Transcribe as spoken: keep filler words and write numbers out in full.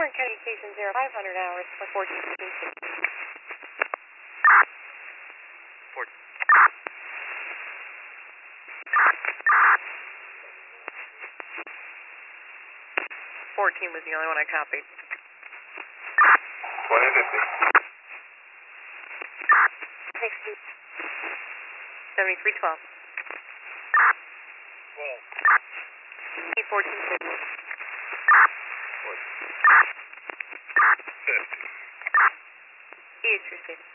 Orange County Station zero five hundred hours for fourteen fifteen sixty. fourteen was the only one I copied. twenty fifty. sixty. seventy-three twelve. twelve. E fourteen fifty. fifty. E H three sixty.